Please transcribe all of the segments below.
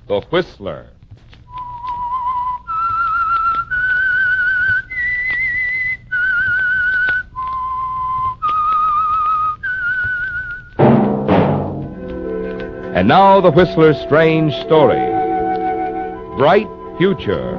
The Whistler. And now the Whistler's strange story. Bright Future.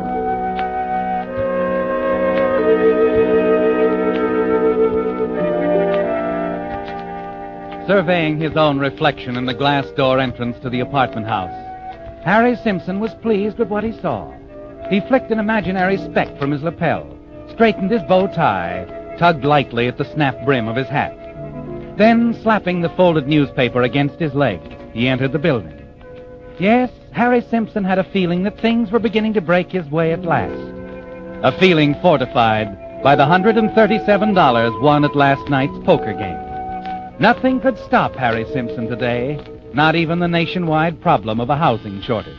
Surveying his own reflection in the glass door entrance to the apartment house, Harry Simpson was pleased with what he saw. He flicked an imaginary speck from his lapel, straightened his bow tie, tugged lightly at the snap brim of his hat. Then, slapping the folded newspaper against his leg, he entered the building. Yes, Harry Simpson had a feeling that things were beginning to break his way at last. A feeling fortified by the $137 won at last night's poker game. Nothing could stop Harry Simpson today, not even the nationwide problem of a housing shortage.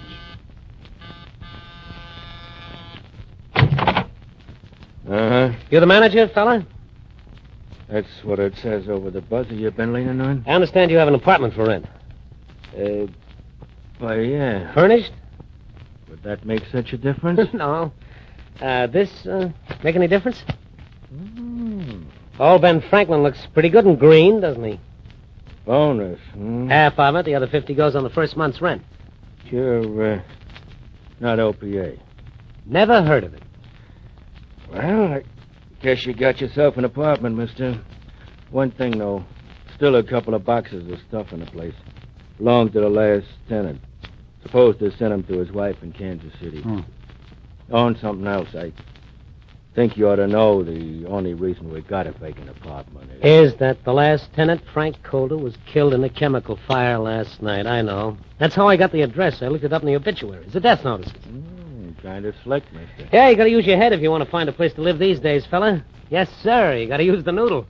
Uh-huh. You the manager, fella? That's what it says over the buzzer you've been leaning on. I understand you have an apartment for rent. Why, yeah. Furnished? Would that make such a difference? No. This make any difference? Old Ben Franklin looks pretty good and green, doesn't he? Bonus. Half of it. The other 50 goes on the first month's rent. You're, not OPA. Never heard of it. Well, I guess you got yourself an apartment, mister. One thing, though. Still a couple of boxes of stuff in the place. Belonged to the last tenant. Supposed to send him to his wife in Kansas City. On something else, I think you ought to know the only reason we got a vacant apartment is that the last tenant, Frank Calder, was killed in a chemical fire last night. I know. That's how I got the address. I looked it up in the obituaries. The death notices. Kind of slick, mister. Yeah, you gotta use your head if you want to find a place to live these days, fella. Yes, sir. You gotta use the noodle.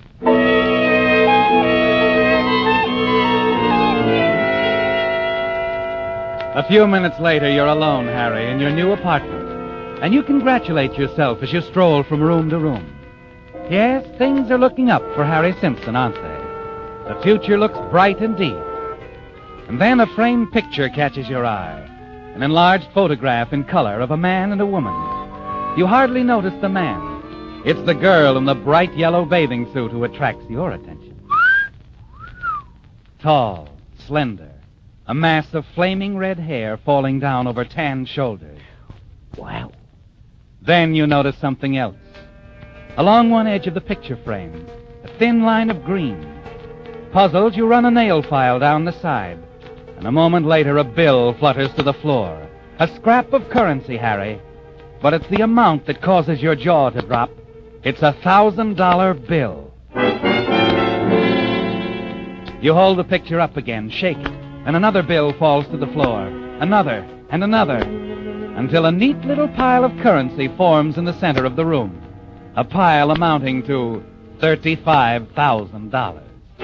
A few minutes later, you're alone, Harry, in your new apartment. And you congratulate yourself as you stroll from room to room. Yes, things are looking up for Harry Simpson, aren't they? The future looks bright indeed. And then a framed picture catches your eye. An enlarged photograph in color of a man and a woman. You hardly notice the man. It's the girl in the bright yellow bathing suit who attracts your attention. Tall, slender, a mass of flaming red hair falling down over tanned shoulders. Wow. Then you notice something else. Along one edge of the picture frame, a thin line of green. Puzzled, you run a nail file down the side. And a moment later, a bill flutters to the floor. A scrap of currency, Harry. But it's the amount that causes your jaw to drop. It's a $1,000 bill. You hold the picture up again, shake it, and another bill falls to the floor. Another, and another, until a neat little pile of currency forms in the center of the room. A pile amounting to $35,000.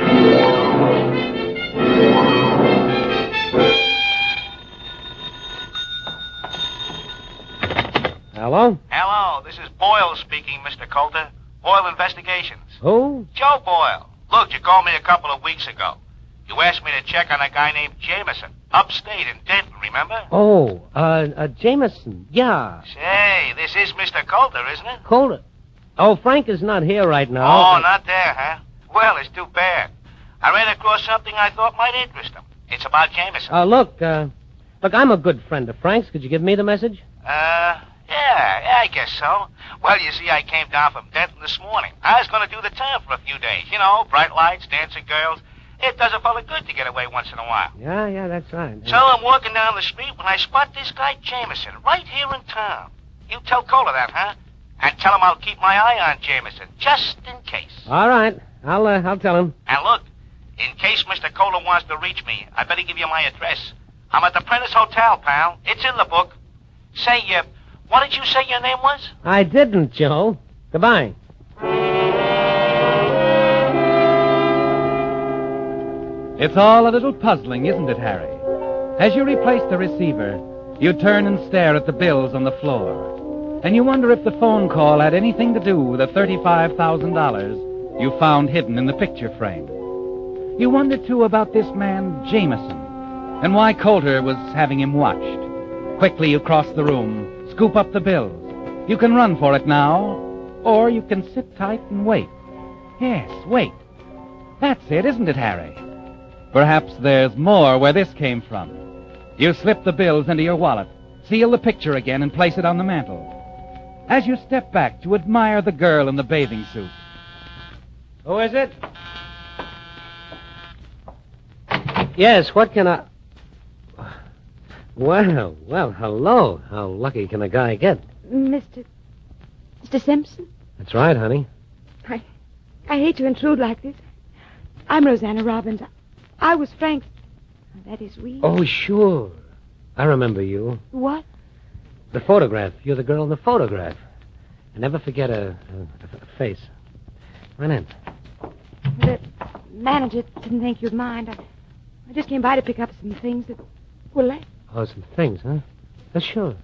Hello? Hello, this is Boyle speaking, Mr. Coulter. Boyle Investigations. Who? Joe Boyle. Look, you called me a couple of weeks ago. You asked me to check on a guy named Jameson, upstate in Denton, remember? Oh, Jameson. Yeah. Say, this is Mr. Coulter, isn't it? Coulter. Oh, Frank is not here right now. Oh, not there, huh? Well, it's too bad. I ran across something I thought might interest him. It's about Jameson. Look, I'm a good friend of Frank's. Could you give me the message? Yeah, I guess so. Well, you see, I came down from Denton this morning. I was going to do the town for a few days. You know, bright lights, dancing girls. It does a fella good to get away once in a while. Yeah, that's right. So I'm walking down the street when I spot this guy Jameson right here in town. You tell Kohler that, huh? And tell him I'll keep my eye on Jameson, just in case. All right. I'll tell him. And look, in case Mr. Kohler wants to reach me, I better give you my address. I'm at the Prentice Hotel, pal. It's in the book. Say, what did you say your name was? I didn't, Joe. Goodbye. It's all a little puzzling, isn't it, Harry? As you replace the receiver, you turn and stare at the bills on the floor. And you wonder if the phone call had anything to do with the $35,000 you found hidden in the picture frame. You wonder, too, about this man, Jameson. and why Coulter was having him watched. Quickly you cross the room, scoop up the bills. You can run for it now, or you can sit tight and wait. Yes, wait. That's it, isn't it, Harry? Perhaps there's more where this came from. You slip the bills into your wallet, seal the picture again, and place it on the mantel. As you step back to admire the girl in the bathing suit. Who is it? Yes, what can I... Well, hello. How lucky can a guy get? Mr. Simpson? That's right, honey. I hate to intrude like this. I'm Rosanna Robbins. I was Frank's... That is, we... Oh, sure. I remember you. What? The photograph. You're the girl in the photograph. I never forget a face. Run in. The manager didn't think you'd mind. I just came by to pick up some things that were left. Oh, some things, huh? Sure.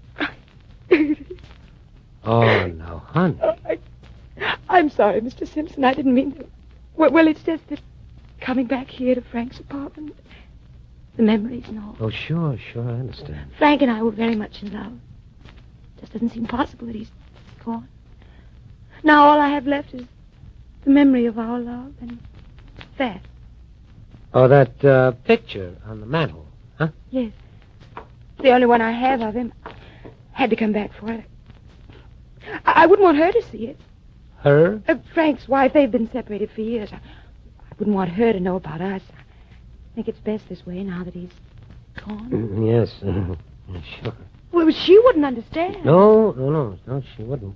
Oh, no, honey. I'm sorry, Mr. Simpson. I didn't mean to. Well, it's just that coming back here to Frank's apartment, the memories and all. Oh, sure, I understand. Frank and I were very much in love. Just doesn't seem possible that he's gone. Now all I have left is the memory of our love and that. Oh, that picture on the mantel, huh? Yes. The only one I have of him. Had to come back for it. I wouldn't want her to see it. Her? Frank's wife. They've been separated for years. I wouldn't want her to know about us. I think it's best this way now that he's gone. Yes, sure. Well, she wouldn't understand. No, she wouldn't.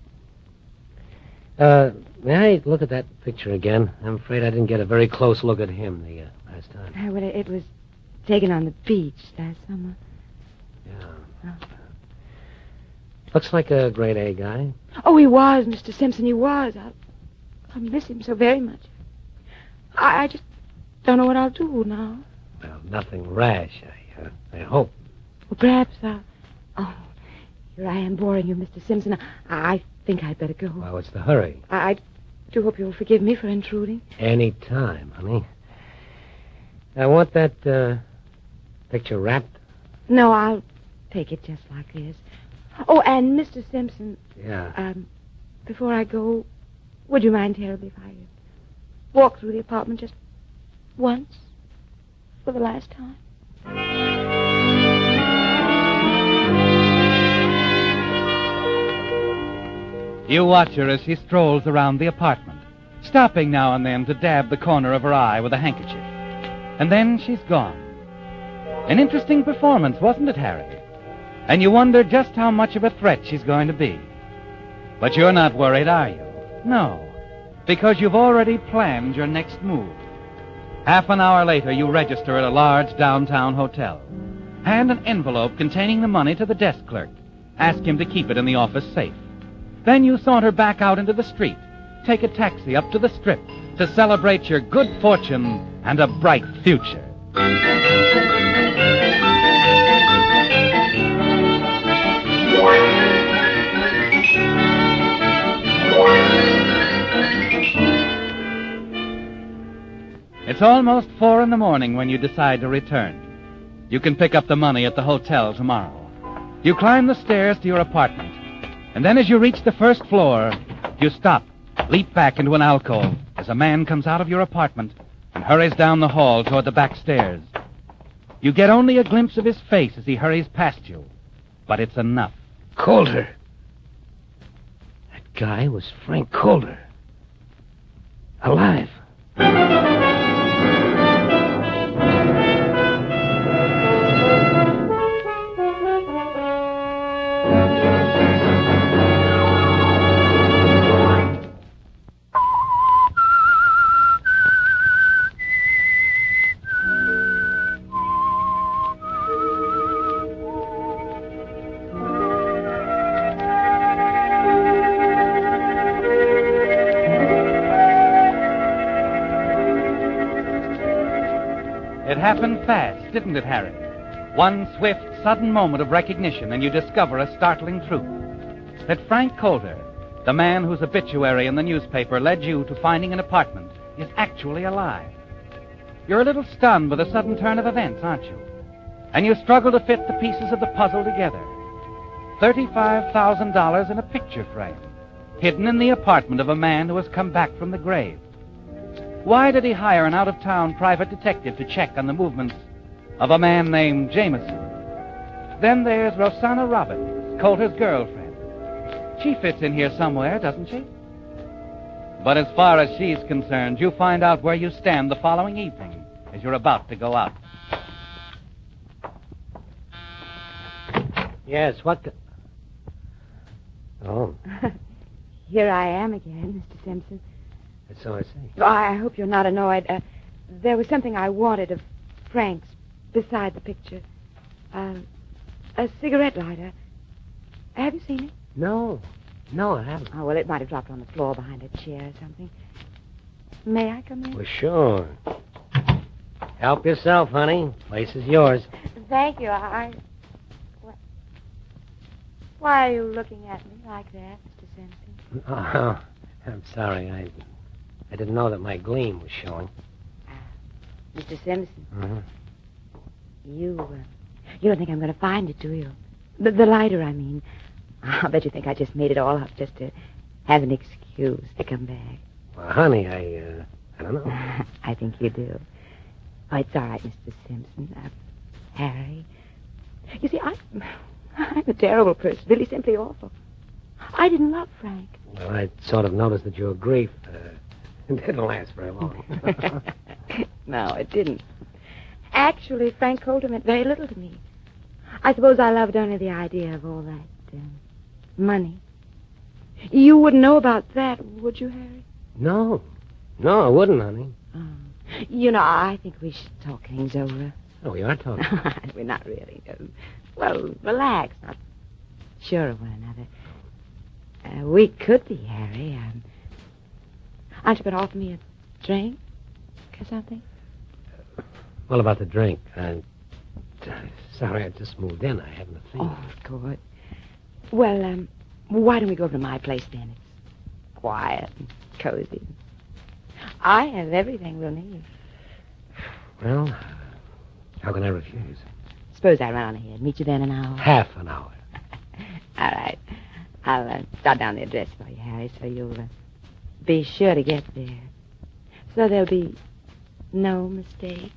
May I look at that picture again? I'm afraid I didn't get a very close look at him the last time. Well, it was taken on the beach last summer. Yeah. Oh. Looks like a grade A guy. Oh, he was, Mr. Simpson, he was. I miss him so very much. I just don't know what I'll do now. Well, nothing rash, I hope. Well, perhaps Oh, here I am boring you, Mr. Simpson. I think I'd better go. Well, what's the hurry? I do hope you'll forgive me for intruding. Any time, honey. I want that picture wrapped. No, I'll take it just like this. Oh, and Mr. Simpson. Yeah. Before I go, would you mind terribly if I walk through the apartment just once for the last time? You watch her as she strolls around the apartment, stopping now and then to dab the corner of her eye with a handkerchief. And then she's gone. An interesting performance, wasn't it, Harry? And you wonder just how much of a threat she's going to be. But you're not worried, are you? No, because you've already planned your next move. Half an hour later, you register at a large downtown hotel. Hand an envelope containing the money to the desk clerk. Ask him to keep it in the office safe. Then you saunter back out into the street. Take a taxi up to the Strip to celebrate your good fortune and a bright future. It's almost 4 a.m. when you decide to return. You can pick up the money at the hotel tomorrow. You climb the stairs to your apartment, and then as you reach the first floor, you stop, leap back into an alcove as a man comes out of your apartment and hurries down the hall toward the back stairs. You get only a glimpse of his face as he hurries past you, but it's enough. Coulter. That guy was Frank Coulter. Alive. It happened fast, didn't it, Harry? One swift, sudden moment of recognition, and you discover a startling truth. That Frank Coulter, the man whose obituary in the newspaper led you to finding an apartment, is actually alive. You're a little stunned with a sudden turn of events, aren't you? and you struggle to fit the pieces of the puzzle together. $35,000 in a picture frame, hidden in the apartment of a man who has come back from the grave. Why did he hire an out-of-town private detective to check on the movements of a man named Jameson? Then there's Rosanna Robbins, Coulter's girlfriend. She fits in here somewhere, doesn't she? But as far as she's concerned, you find out where you stand the following evening as you're about to go out. Yes, what the... Oh, Here I am again, Mr. Simpson. so I see. Oh, I hope you're not annoyed. There was something I wanted of Frank's beside the picture. A cigarette lighter. Have you seen it? No, I haven't. Oh, well, it might have dropped on the floor behind a chair or something. May I come in? Well, sure. Help yourself, honey. Place is yours. Thank you. Why are you looking at me like that, Mr. Simpson? Oh, I'm sorry. I didn't know that my gleam was showing. Mr. Simpson, Mm-hmm. you don't think I'm going to find it, do you? The lighter, I mean. I'll bet you think I just made it all up just to have an excuse to come back. Well, honey, I don't know. I think you do. Oh, it's all right, Mr. Simpson. Harry. You see, I'm a terrible person, really simply awful. I didn't love Frank. Well, I sort of noticed that your grief didn't last very long. No, it didn't. Actually, Frank Coulter meant very little to me. I suppose I loved only the idea of all that money. You wouldn't know about that, would you, Harry? No, I wouldn't, honey. Oh. You know, I think we should talk things over. Oh, we are talking. We're not really. Well, relax. Not sure of one another. We could be, Harry. Aren't you going to offer me a drink or something? Well, about the drink. Sorry, I just moved in. I haven't a thing. Oh, good. Well, why don't we go over to my place then? It's quiet and cozy. I have everything we'll need. Well, how can I refuse? Suppose I run on ahead. Meet you there in an hour. Half an hour. All right. I'll jot down the address for you, Harry, so you'll be sure to get there. So there'll be no mistake.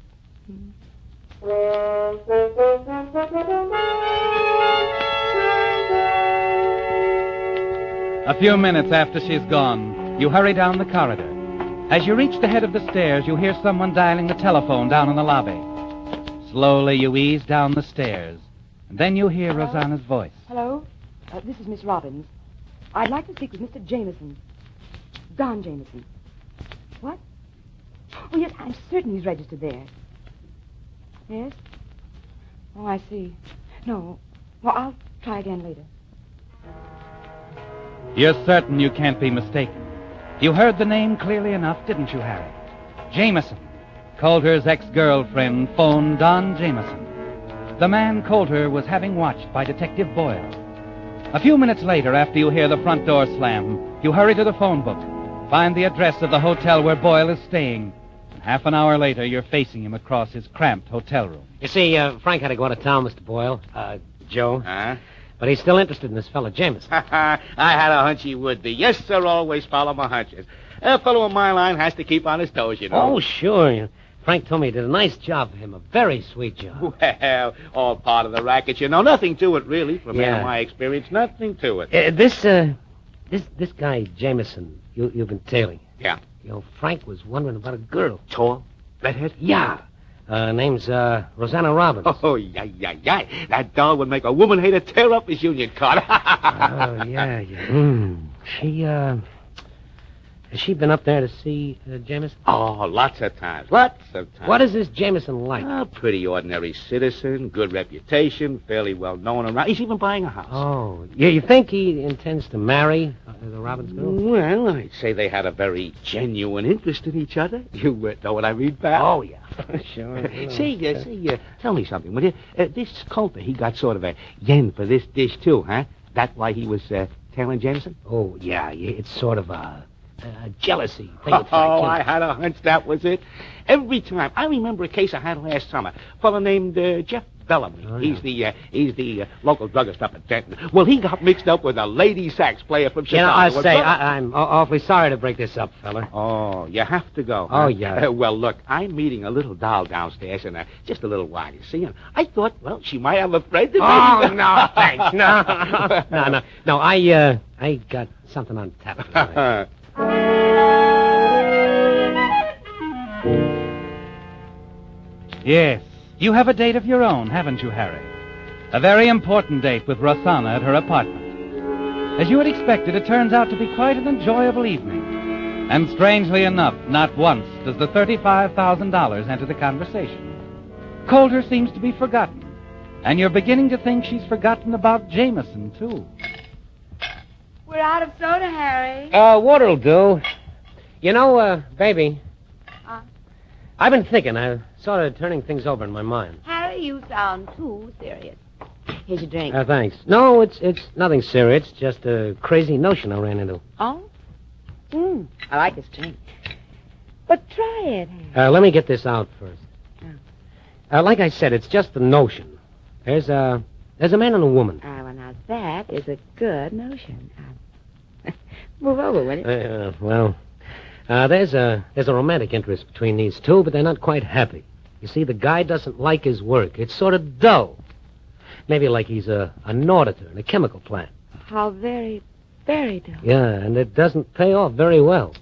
A few minutes after she's gone, you hurry down the corridor. As you reach the head of the stairs, you hear someone dialing the telephone down in the lobby. Slowly, you ease down the stairs, and then you hear Rosanna's voice. Hello? This is Miss Robbins. I'd like to speak with Mr. Jameson. Don Jameson. What? Oh, yes, I'm certain he's registered there. Yes? Oh, I see. No. Well, I'll try again later. You're certain you can't be mistaken. You heard the name clearly enough, didn't you, Harry? Jameson. Coulter's ex-girlfriend phoned Don Jameson. The man Coulter was having watched by Detective Boyle. A few minutes later, after you hear the front door slam, you hurry to the phone book, find the address of the hotel where Boyle is staying. And half an hour later, you're facing him across his cramped hotel room. You see, Frank had to go out of town, Mr. Boyle. Joe. Huh? But he's still interested in this fellow Jameson. I had a hunch he would be. Yes, sir, always follow my hunches. A fellow of my line has to keep on his toes, you know. Oh, sure. Frank told me he did a nice job for him. A very sweet job. Well, all part of the racket, you know. Nothing to it, really. From Yeah. my experience, nothing to it. This guy, Jameson, you've been tailing. Yeah. You know, Frank was wondering about a girl. Tall? Redhead? Yeah. Name's Rosanna Robbins. Oh, yeah. That doll would make a woman hater tear up his union card. Oh, yeah. Has she been up there to see Jameson? Oh, lots of times. What is this Jameson like? A pretty ordinary citizen, good reputation, fairly well known around. He's even buying a house. Oh, you think he intends to marry the Robbins girl? Well, I'd say they had a very genuine interest in each other. You know what I mean, pal? Oh, yeah. Sure. Say, tell me something, will you? This Coulter, he got sort of a yen for this dish, too, huh? That why he was tailing Jameson? Oh, yeah. It's sort of a jealousy thing. Oh, I had a hunch that was it. Every time. I remember a case I had last summer. A fellow named Jeff Bellamy. Oh, He's the local druggist up at Denton. Well, he got mixed up with a lady sax player from You know, Chicago. I say, I'm awfully sorry to break this up, feller. Oh, you have to go. Oh, yeah. Well, look, I'm meeting a little doll downstairs in just a little while, you see. And I thought, well, she might have a friend. Oh, no, thanks. No, I got something on tap. tonight. Yes, you have a date of your own, haven't you, Harry? A very important date with Rosanna at her apartment. As you had expected, it turns out to be quite an enjoyable evening. And strangely enough, not once does the $35,000 enter the conversation. Coulter seems to be forgotten. And you're beginning to think she's forgotten about Jameson, too. We're out of soda, Harry. Water'll do. You know, baby, I've been thinking. I'm sort of turning things over in my mind. Harry, you sound too serious. Here's your drink. Thanks. No, it's nothing serious. Just a crazy notion I ran into. Oh? I like this drink. But try it, Harry. Let me get this out first. Like I said, it's just a notion. There's a man and a woman. Well, now that is a good notion. Move over, will you? There's a romantic interest between these two, but they're not quite happy. You see, the guy doesn't like his work. It's sort of dull. Maybe like he's an auditor in a chemical plant. How very, very dull. Yeah, and it doesn't pay off very well.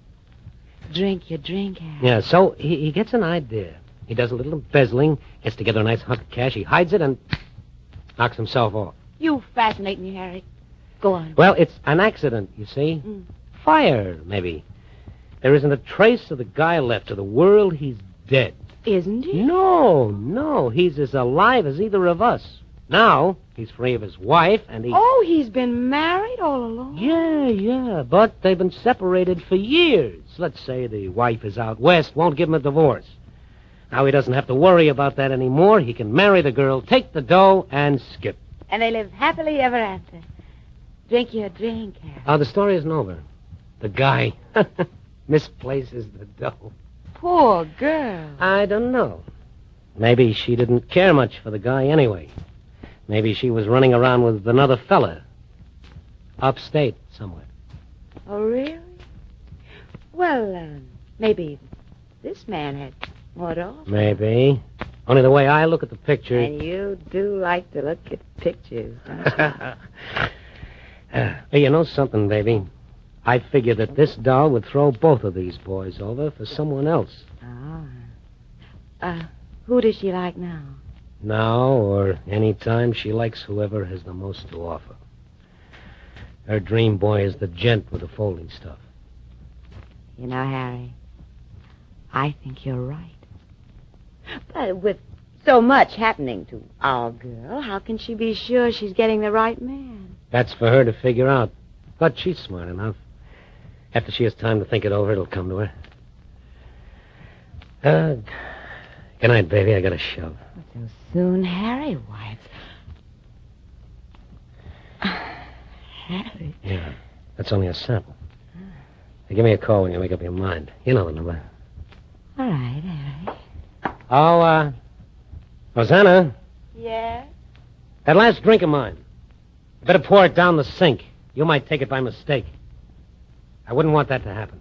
Drink your drink, Harry. Yeah, so he gets an idea. He does a little embezzling, gets together a nice hunk of cash, he hides it, and knocks himself off. You fascinate me, Harry. Go on. Well, it's an accident, you see. Fire, maybe. There isn't a trace of the guy left to the world. He's dead. Isn't he? No. He's as alive as either of us. Now, he's free of his wife, and he... Oh, he's been married all along? Yeah, but they've been separated for years. Let's say the wife is out west, won't give him a divorce. Now he doesn't have to worry about that anymore. He can marry the girl, take the dough, and skip. And they live happily ever after. Drink your drink, Harry. The story isn't over. The guy misplaces the dough. Poor girl. I don't know. Maybe she didn't care much for the guy anyway. Maybe she was running around with another fella. Upstate somewhere. Oh, really? Well, maybe this man had more to offer. Maybe. Only the way I look at the picture... And you do like to look at pictures, don't you? Hey, you know something, baby? I figure that this doll would throw both of these boys over for someone else. Oh. Who does she like now? Now or any time, she likes whoever has the most to offer. Her dream boy is the gent with the folding stuff. You know, Harry, I think you're right. But with so much happening to our girl, how can she be sure she's getting the right man? That's for her to figure out. But she's smart enough. After she has time to think it over, it'll come to her. Good night, baby. I got a shove. So soon, Harry? Why, Harry. Yeah, that's only a sample. Hey, give me a call when you make up your mind. You know the number. All right, Harry. Oh, Rosanna, Yes? that last drink of mine. You better pour it down the sink. You might take it by mistake. I wouldn't want that to happen.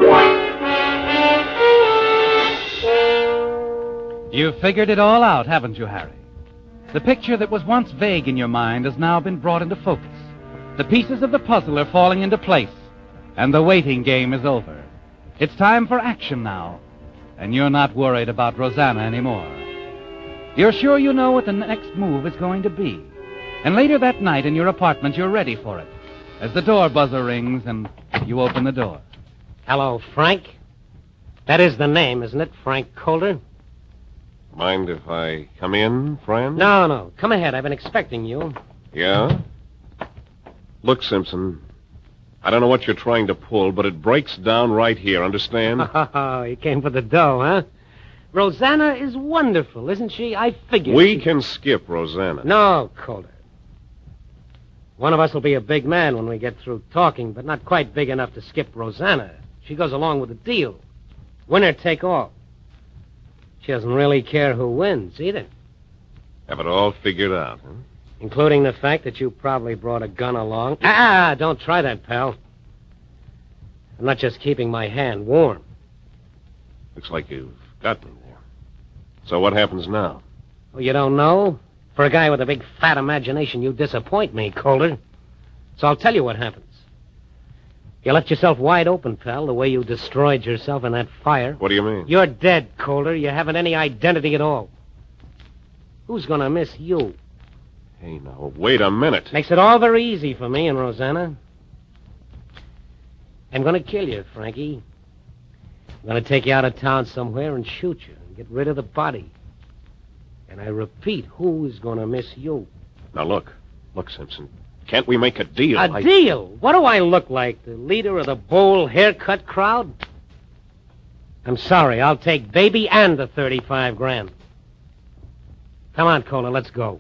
You've figured it all out, haven't you, Harry? The picture that was once vague in your mind has now been brought into focus. The pieces of the puzzle are falling into place, and the waiting game is over. It's time for action now, and you're not worried about Rosanna anymore. You're sure you know what the next move is going to be. And later that night in your apartment, you're ready for it, as the door buzzer rings and you open the door. Hello, Frank. That is the name, isn't it? Frank Coulter? Mind if I come in, friend? No. Come ahead. I've been expecting you. Yeah? Look, Simpson, I don't know what you're trying to pull, but it breaks down right here, understand? Oh, you came for the dough, huh? Rosanna is wonderful, isn't she? I figured We can skip Rosanna. No, Coulter. One of us will be a big man when we get through talking, but not quite big enough to skip Rosanna. She goes along with the deal. Winner take all. She doesn't really care who wins, either. Have it all figured out, huh? Including the fact that you probably brought a gun along. Don't try that, pal. I'm not just keeping my hand warm. Looks like you've got me there. So what happens now? Oh, you don't know? For a guy with a big fat imagination, you disappoint me, Calder. So I'll tell you what happens. You left yourself wide open, pal, the way you destroyed yourself in that fire. What do you mean? You're dead, Calder. You haven't any identity at all. Who's going to miss you? Hey, now, wait a minute. Makes it all very easy for me and Rosanna. I'm going to kill you, Frankie. I'm going to take you out of town somewhere and shoot you and get rid of the body. And I repeat, who is going to miss you? Now, look, Simpson. Can't we make a deal? A deal? What do I look like, the leader of the bowl haircut crowd? I'm sorry, I'll take baby and the 35 grand. Come on, Cola, let's go.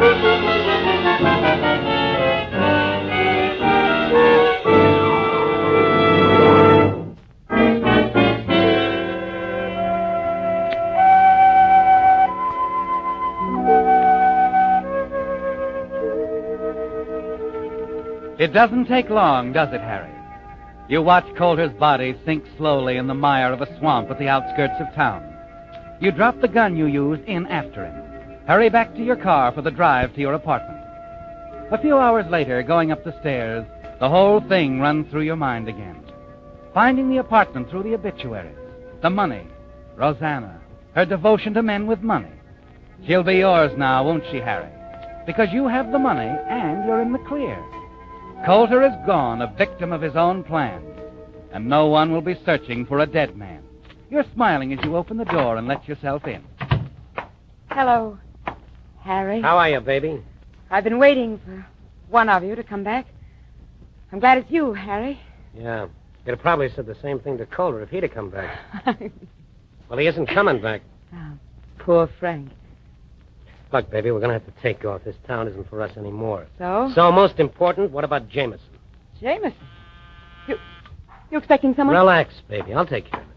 It doesn't take long, does it, Harry? You watch Coulter's body sink slowly in the mire of a swamp at the outskirts of town. You drop the gun you used in after him. Hurry back to your car for the drive to your apartment. A few hours later, going up the stairs, the whole thing runs through your mind again. Finding the apartment through the obituaries, the money, Rosanna, her devotion to men with money. She'll be yours now, won't she, Harry? Because you have the money and you're in the clear. Coulter is gone, a victim of his own plans, and no one will be searching for a dead man. You're smiling as you open the door and let yourself in. Hello, Harry. How are you, baby? I've been waiting for one of you to come back. I'm glad it's you, Harry. Yeah. You'd have probably said the same thing to Coulter if he'd have come back. Well, he isn't coming back. Oh, poor Frank. Look, baby, we're going to have to take off. This town isn't for us anymore. So? So, most important, what about Jameson? Jameson? You expecting someone? Relax, baby. I'll take care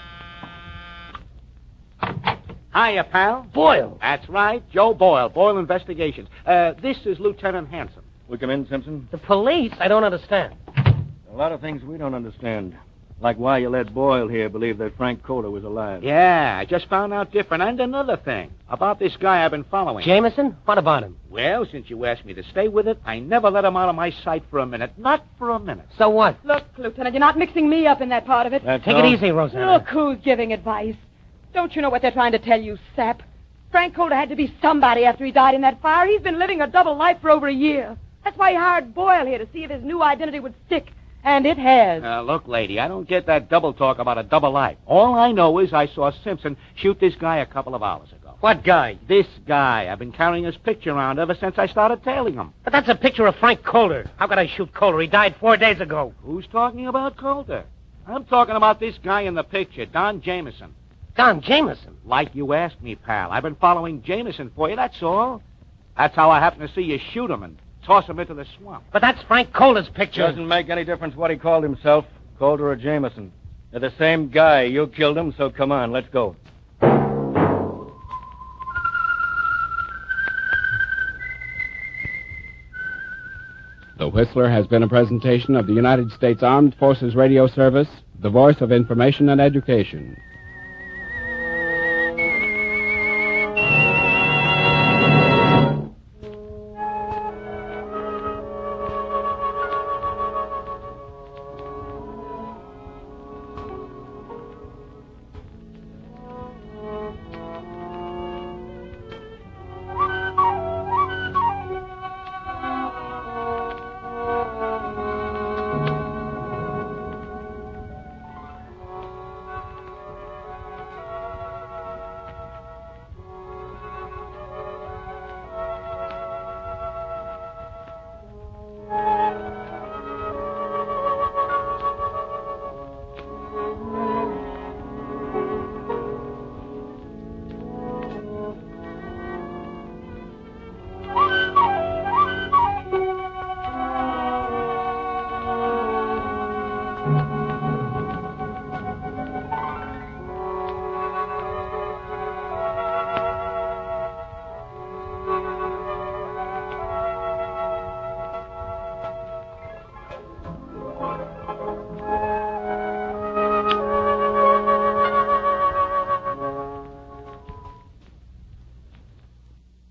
of it. Hiya, pal. Boyle. That's right, Joe Boyle, Boyle Investigations. This is Lieutenant Hanson. We come in, Simpson? The police? I don't understand. A lot of things we don't understand. Like why you let Boyle here believe that Frank Coulter was alive. Yeah, I just found out different. And another thing, about this guy I've been following. Jameson? What about him? Well, since you asked me to stay with it, I never let him out of my sight for a minute. Not for a minute. So what? Look, Lieutenant, you're not mixing me up in that part of it. That's Take all. it easy, Rosanna. Look who's giving advice. Don't you know what they're trying to tell you, sap? Frank Coulter had to be somebody after he died in that fire. He's been living a double life for over a year. That's why he hired Boyle here, to see if his new identity would stick. And it has. Look, lady, I don't get that double talk about a double life. All I know is I saw Simpson shoot this guy a couple of hours ago. What guy? This guy. I've been carrying his picture around ever since I started tailing him. But that's a picture of Frank Coulter. How could I shoot Coulter? He died 4 days ago. Who's talking about Coulter? I'm talking about this guy in the picture, Don Jameson. Don Jameson? Like you asked me, pal. I've been following Jameson for you, that's all. That's how I happened to see you shoot him and toss him into the swamp. But that's Frank Coulter's picture. Doesn't make any difference what he called himself, Coulter or Jameson. They're the same guy. You killed him, so come on, let's go. The Whistler has been a presentation of the United States Armed Forces Radio Service, the voice of information and education.